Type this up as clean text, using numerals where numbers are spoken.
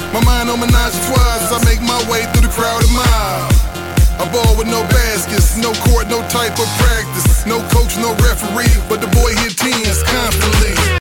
My mind on menage a trois as I make my way through the crowded mile. I ball with no baskets, no court, no type of practice, no coach, no referee, but the boy hit teams constantly.